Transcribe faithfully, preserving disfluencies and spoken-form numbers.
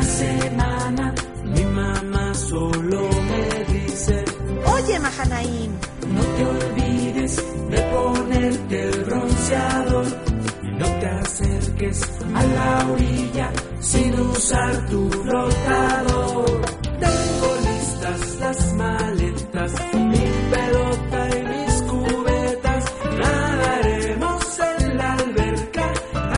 semana mi mamá solo me dice: Oye, Mahanaim, no te olvides de ponerte el bronceador y no te acerques a la orilla sin usar tu flotador.